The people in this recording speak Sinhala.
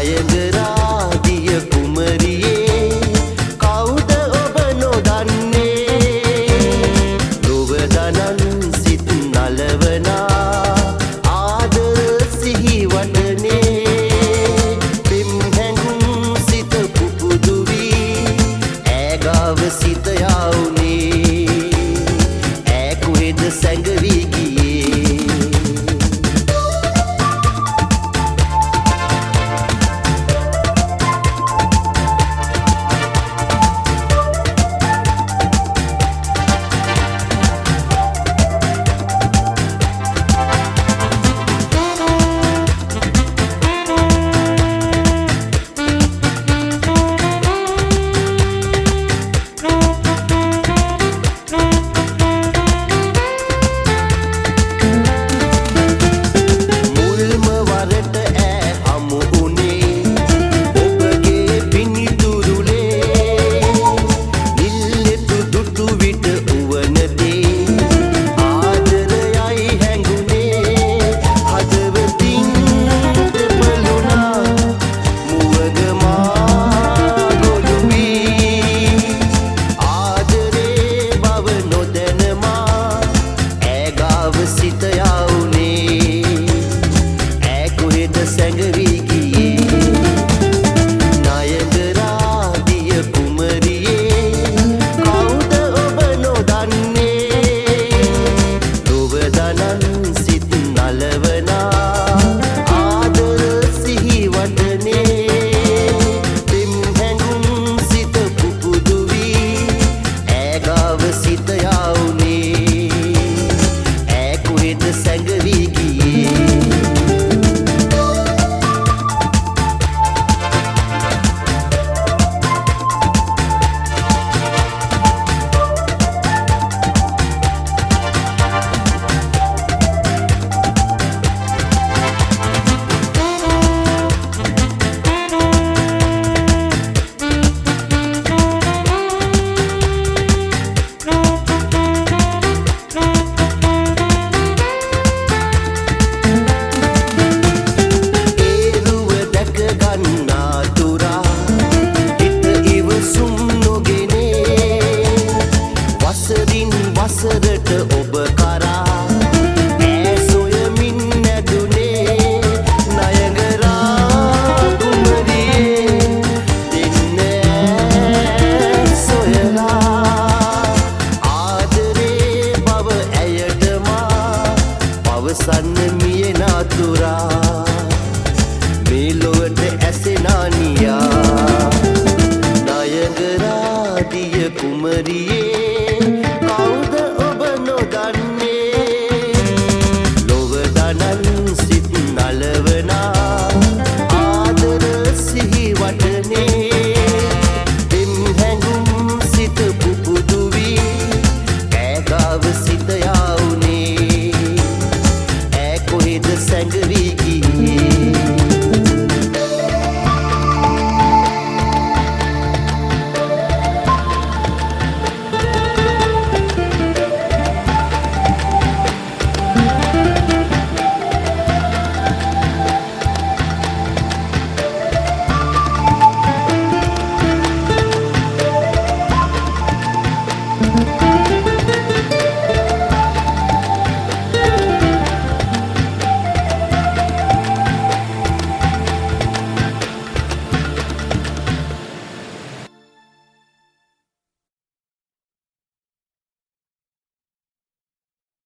නයගරාදිය කුමරියේ කවුද ඔබ නොදන්නේ ලොව දනන් සිත් නලවනා ආදර සිහි වටනේ පෙම් හැඟුම් සිත පුපුදු වී ඈගාව සිත යවුනේ ඈ කුහෙද සැඟවී ගියේ සිත යවුනේ ඈ කුහෙද සැඟවී ගියේ නයගරාදිය කුමරියේ කවුද ඔබ නොදන්නේ ලොව දනන් සිත් නලවනා ආදර සිහි වටනේ පෙම් හැඟුම් සිත පුපුදු වී ඈගාව සිත යවුනේ සැඟවී ගියේ වසරට ඔබ කරා ඈ සොයමින් නැදුනේ නයගරා කුමරියේ දෙන්න ඈ සොයලා ආදරේ බව ඇයට මා පවසන්න මිය නතුරා මේ ලොවට ඇසෙනා නියා නයගරාදිය කුමරියේ